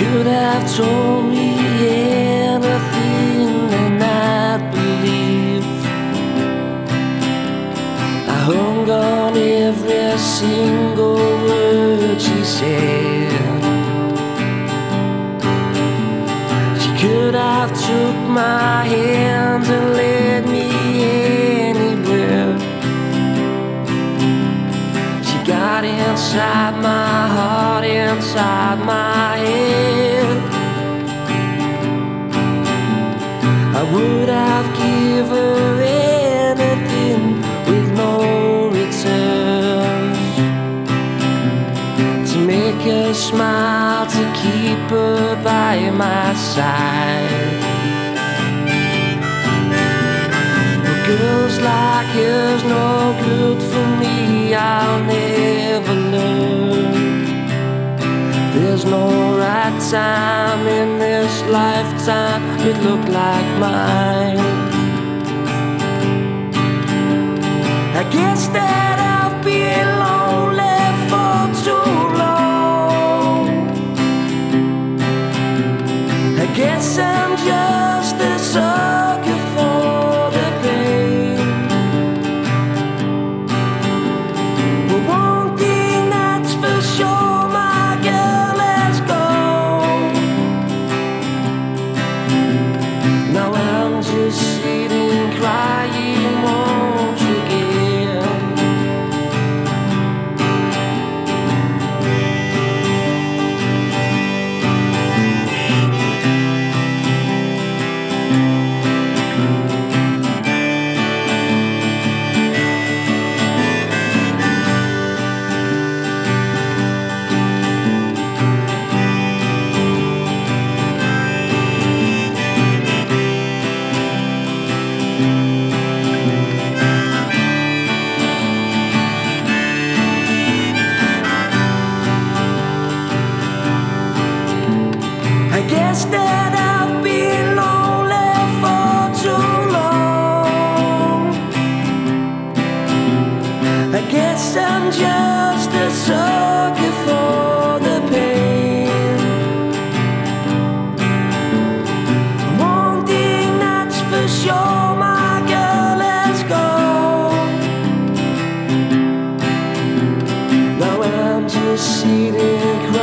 could have told me anything and I'd believe. I hung on every single word she said. She could have took my hand and led me anywhere. She got inside my heart, inside my head. I would have given her anything with no returns, to make her smile, to keep her by my side. But girls like her's no good for me, I'll never learn. There's no right time in this lifetime to look like mine. I guess that I've been lonely for too long. I guess I'm just a sucker for the pain. But one thing that's for sure, my girl has gone. Now I'm just sitting crying, won't you again? I guess that I've been lonely for too long. I guess I'm just a sucker for the pain. One thing that's for sure, my girl has gone. Now I'm just sitting crying.